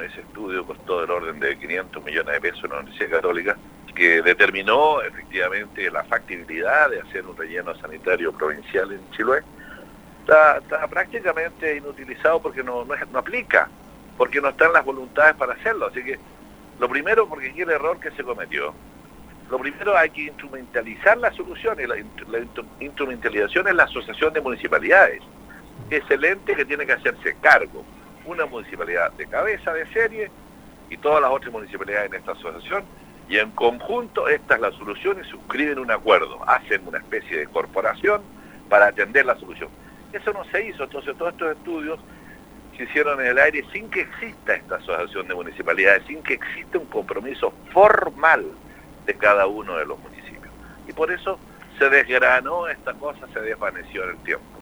ese estudio costó del orden de 500 millones de pesos en la Universidad Católica, que determinó efectivamente la factibilidad de hacer un relleno sanitario provincial en Chiloé. Está prácticamente inutilizado porque no aplica, porque no están las voluntades para hacerlo. Así que lo primero, porque aquí el error que se cometió, lo primero hay que instrumentalizar la solución, y la instrumentalización es la Asociación de Municipalidades, que es el ente que tiene que hacerse cargo, una municipalidad de cabeza de serie y todas las otras municipalidades en esta asociación, y en conjunto esta es la solución y suscriben un acuerdo, hacen una especie de corporación para atender la solución. Eso no se hizo, entonces todos estos estudios se hicieron en el aire sin que exista esta asociación de municipalidades, sin que exista un compromiso formal de cada uno de los municipios. Y por eso se desgranó esta cosa, se desvaneció en el tiempo.